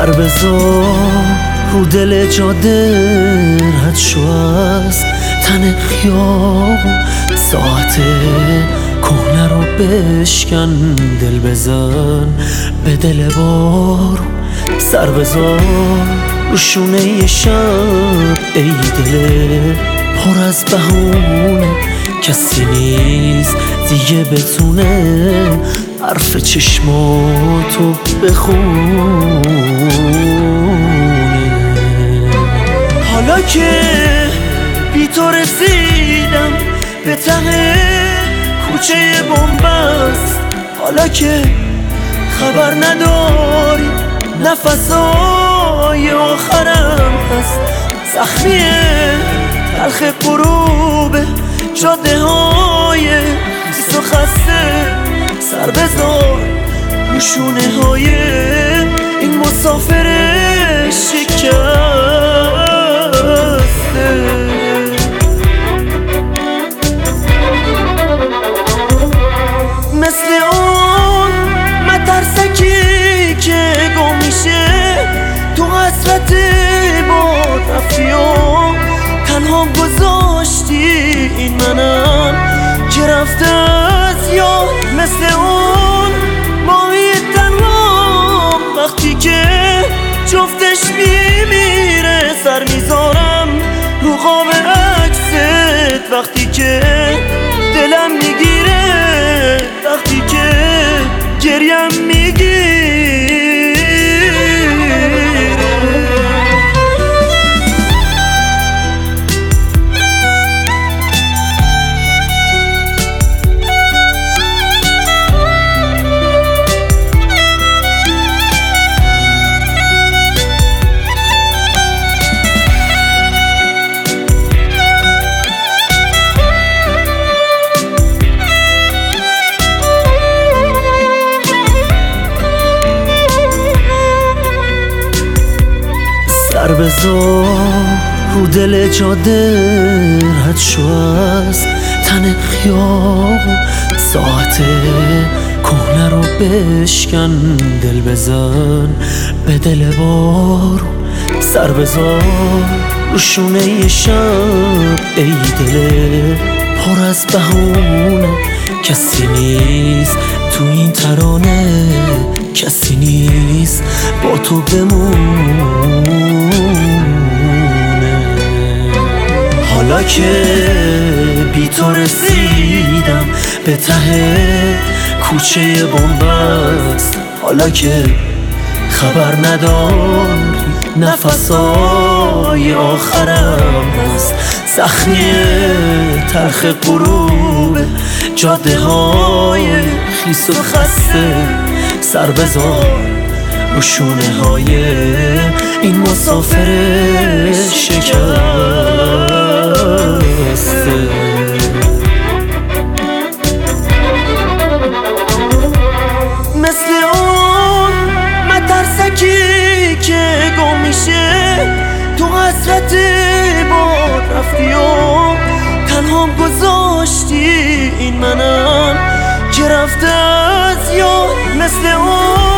سر بذار رو دل جاده رد شو از تن خیابون، ساعت کهنه رو بشکن، دل بزن به دل بارون. سر بذار رو شونه ی شب ای دل پر از بهونه، کسی نیست دیگه بتونه حرف چشماتو بخونه. حالا که بی تو رسیدم به ته کوچه بنبست، حالا که خبر نداری نفسای آخرم هست، زخمی تلخ غروب جاده های خیس و خسته. سر بذار رو شونه های این مسافر شکسته. مثل اون مترسکی که گم میشه تو حسرت باد رفتی و تنها گذاشتی این منم که رفته از یاد. مثل اون ماهی تنها وقتی که جفتش میمیره، سر میذارم رو قاب عکست وقتی که دلم میگیره، وقتی که گریم میگیره. سر بذار رو دل جاده رد شو از تن خیابون، ساعت کهنه رو بشکن، دل بزن به دل بارون. سر بذار رو شونه ی شب ای دل پر از بهونه، کسی نیست تو این ترانه، کسی نیست با تو بمونه. حالا که بی تو رسیدم به ته کوچه بنبست، حالا که خبر نداری نفسای آخرم هست، زخمی تلخ غروب جاده های خیس و خسته. سر بذار رو شونه های این مسافر شکسته. مثل اون مترسکی که گم میشه تو حسرت باد رفتی و تنها گذاشتی این منم که رفته از یاد. مثل اون